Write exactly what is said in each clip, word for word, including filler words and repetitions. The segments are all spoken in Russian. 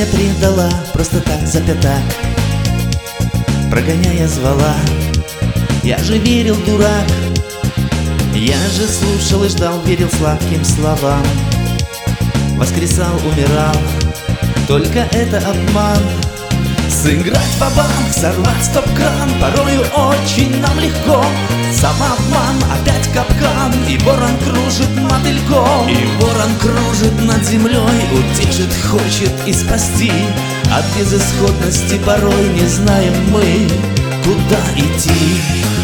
меня предала просто так, за пятак, прогоняя звала. Я же верил, дурак, я же слушал и ждал, верил сладким словам. Воскресал, умирал, только это обман. Сыграть ва-банк, сорвать стоп-кран, порою очень нам легко. Самообман, опять капкан, и ворон кружит мотыльком. И ворон кружит над землей, утешит, хочет и спасти. От безысходности порой не знаем мы, куда идти.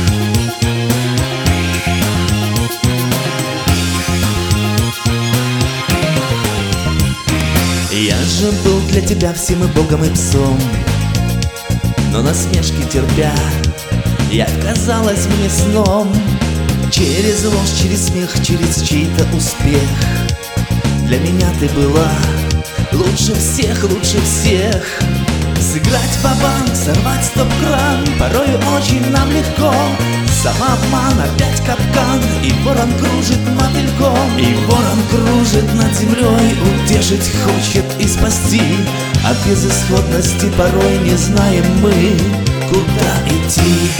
Я же был для тебя всем и богом, и псом, но насмешки терпя, я казалась мне сном. Через ложь, через смех, через чей-то успех для меня ты была лучше всех, лучше всех. Сыграть ва-банк, сорвать стоп-кран, порою очень нам легко. Самообман, опять капкан, и ворон кружит мотыльком. И ворон кружит над землей, утешить хочет и спасти. От безысходности порой не знаем мы, куда идти.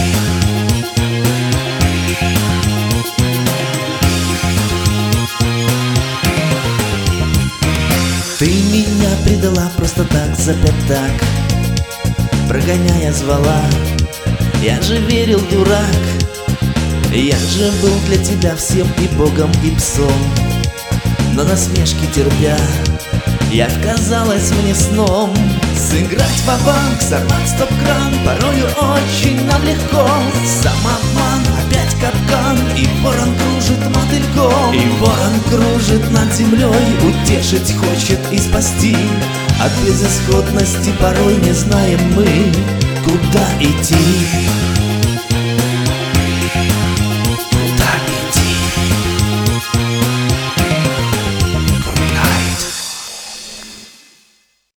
Ты меня предала просто так, за пятак, прогоняя звала. Я же верил, дурак, я же был для тебя всем и богом, и псом, но насмешки терпя, я казалась мне сном. Сыграть ва-банк, сорвать стоп-кран, порою очень нам легко. Самообман, опять капкан, и ворон кружит мотыльком. И ворон кружит над землей, утешить хочет и спасти. От безысходности порой не знаем мы, куда идти.